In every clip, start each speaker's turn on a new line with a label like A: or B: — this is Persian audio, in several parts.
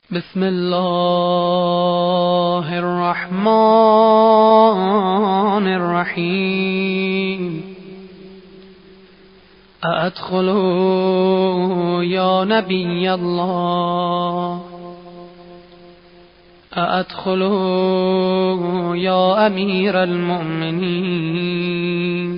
A: بسم الله الرحمن الرحيم. أأدخل يا نبي الله، أأدخل يا أمير المؤمنين،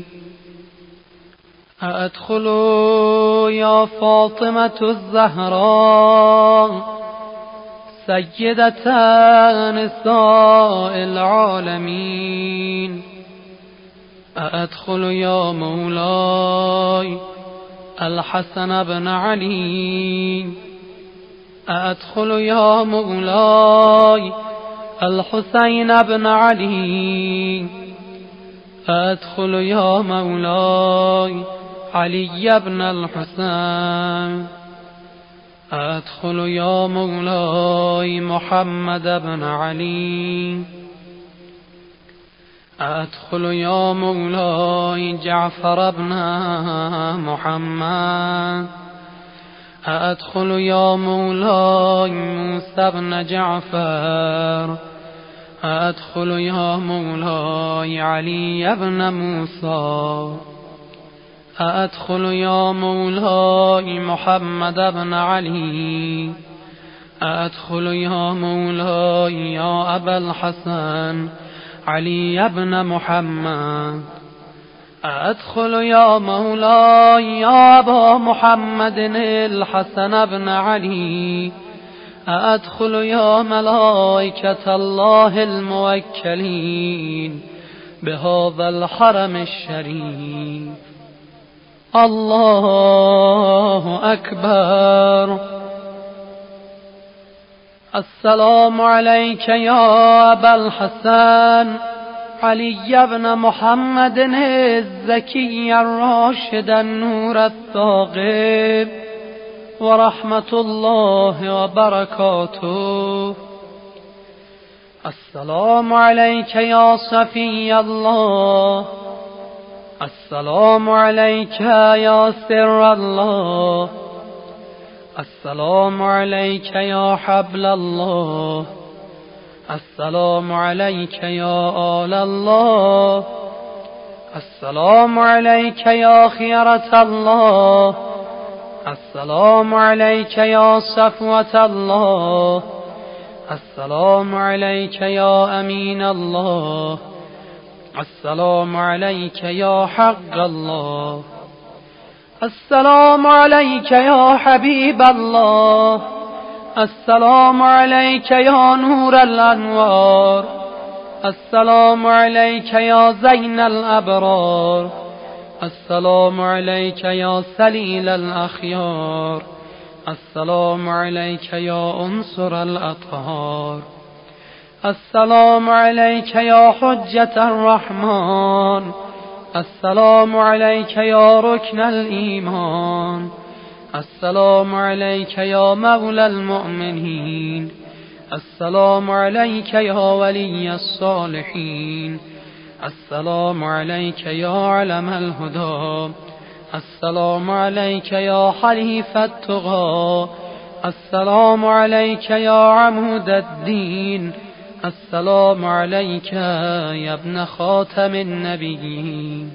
A: أأدخل يا فاطمة الزهراء سيدة نساء العالمين، أأدخل يا مولاي الحسن بن علي، أأدخل يا مولاي الحسين بن علي، أأدخل يا مولاي علي بن الحسين، أدخل يا مولاي محمد بن علي، أدخل يا مولاي جعفر بن محمد، أدخل يا مولاي موسى بن جعفر، أدخل يا مولاي علي بن موسى، أدخل يا مولاي محمد بن علي، أدخل يا مولاي يا أبا الحسن علي بن محمد، أدخل يا مولاي يا أبا محمد الحسن بن علي، أدخل يا ملائكة الله الموكلين بهذا الحرم الشريف. الله أكبر. السلام عليك يا أبا الحسن علي بن محمد الزكي الراشد النور الثاقب ورحمة الله وبركاته. السلام عليك يا صفي الله، السلام عليك يا سر الله، السلام عليك يا حبل الله، السلام عليك يا آل الله، السلام عليك يا خيرة الله، السلام عليك يا صفوة الله، السلام عليك يا أمين الله، السلام عليك يا حق الله، السلام عليك يا حبيب الله، السلام عليك يا نور الأنوار، السلام عليك يا زين الأبرار، السلام عليك يا سليل الأخيار، السلام عليك يا أنصر الأطهار، السلام عليك يا حجة الرحمن، السلام عليك يا ركن الإيمان، السلام عليك يا مولى المؤمنين، السلام عليك يا ولي الصالحين، السلام عليك يا علم الهدى، السلام عليك يا حليف التقى، السلام عليك يا عمود الدين، السلام عليك يا ابن خاتم النبيين،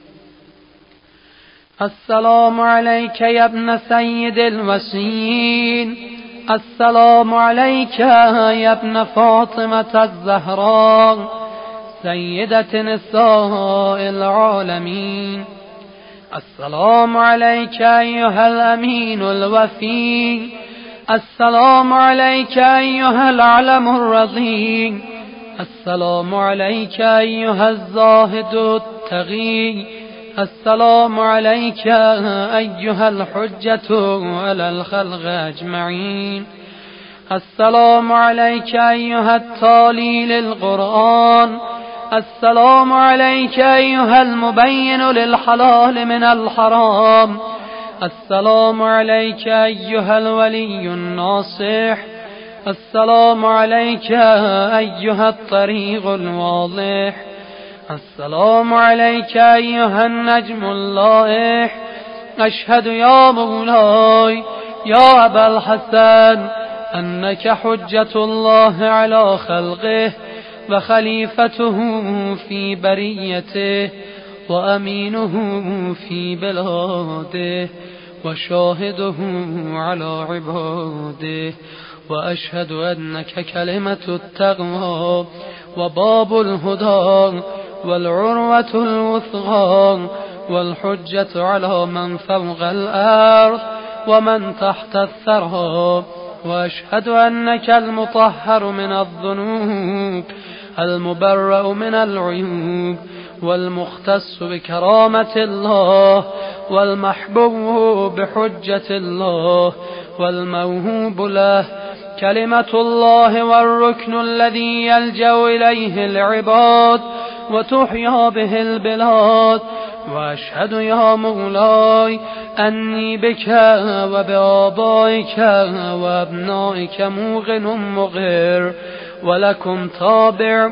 A: السلام عليك يا ابن سيد الوصيين، السلام عليك يا ابن فاطمة الزهراء سيدة نساء العالمين، السلام عليك أيها الأمين الوفي، السلام عليك أيها العلم الرضي، السلام عليك أيها الزاهد التقي، السلام عليك أيها الحجة على الخلق أجمعين، السلام عليك أيها التالي للقرآن، السلام عليك أيها المبين للحلال من الحرام، السلام عليك أيها الولي الناصح، السلام عليك أيها الطريق الواضح، السلام عليك أيها النجم اللائح، أشهد يا مولاي يا أبا الحسن أنك حجة الله على خلقه وخليفته في بريته وأمينه في بلاده وشاهده على عباده، وأشهد أنك كلمة التقوى وباب الهدى والعروة الوثقى والحجة على من فوق الأرض ومن تحت الثرى، وأشهد أنك المطهر من الذنوب المبرأ من العيوب والمختص بكرامة الله والمحبوب بحجة الله والموهوب له كلمة الله والركن الذي يلجأ إليه العباد وتحيا به البلاد. وأشهد يا مولاي أني بك وبآبائك وأبنائك موقن مقر ولكم تابع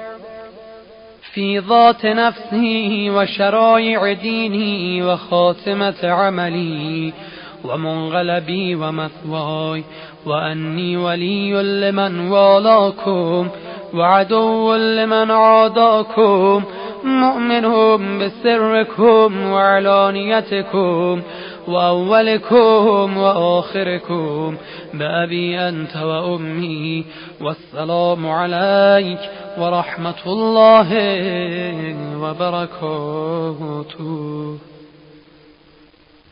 A: في ذات نفسي وشرائع ديني وخاتمة عملي ومنقلبي ومثواي، وأني ولي لمن والاكم وعدو لمن عاداكم، مؤمن بسركم وعلانيتكم وأولكم وآخركم بأبي أنت وأمي، والسلام عليك ورحمة الله وبركاته.